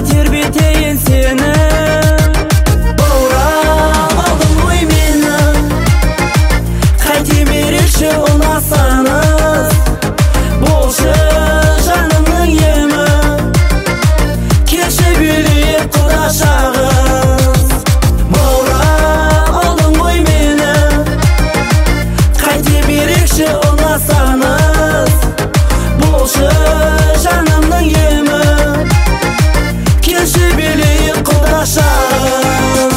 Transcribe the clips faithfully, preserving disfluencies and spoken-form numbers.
тербетейін сені. Баурап алдың ғой мені, қайтем ерекше ұнасаңыз. Болшы жанымның емі, келші билейік құдашағыз. Баурап алдың ғой мені, қайтем ерекше ұнасаңыз. Болшы жанымның емі, келші билейік құдашағыз.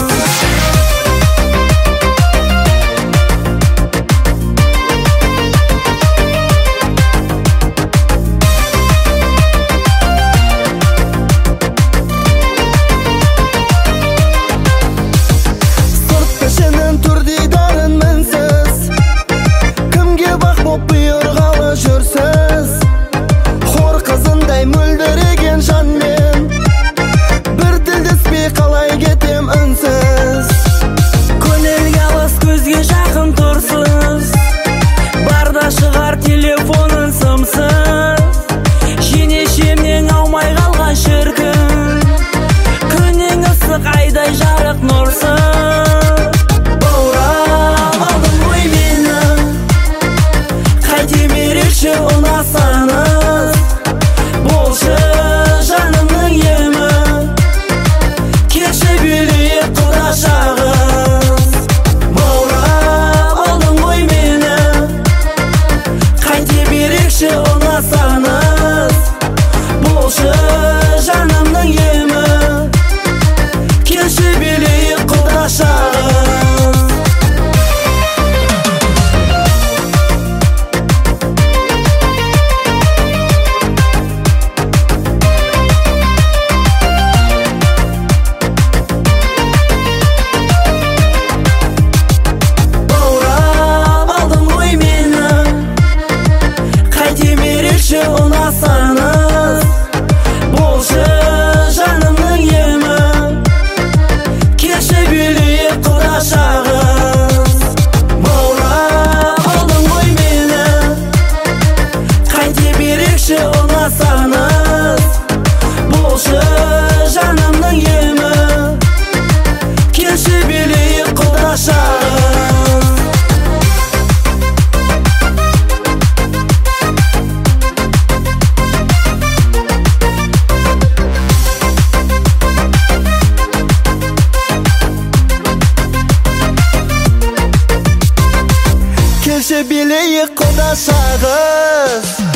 Сырт пішінің түрдейдарын мінсіз, кімге бақ боп бұйырғалы жүрсіз. Хор қызындай мөлдіреген жанмен, бір тілдеспей қалай кетем үнсіз. Көңілге алыс, көзге жақын тұрсыз, барда шығар телефонын сымсыз. Жеңешемнен аумай қалған шіркін, күнің ыстық айдай жарық нұрсыз. Баурап алдың ғой мені, қайтем ерекше ұнасаңыз. Болшы жанымның емі, келші билейік құдашағыз. Баурап алдың ғой мені, қайтем ерекше ұнасаңыз. Болшы жанымның емі, келші билейік құдашағыз. Баурап алдың ғой мені, қайтем ерекше ұнасаңыз. Болшы жанымның емі, келші билейік құдашағыз. Баурап алдың ғой мені, қайтем ерекше ұнасаңыз. Болшы жанымның емі, келші билейік құдашағыз. Келші билейік құдашағыз.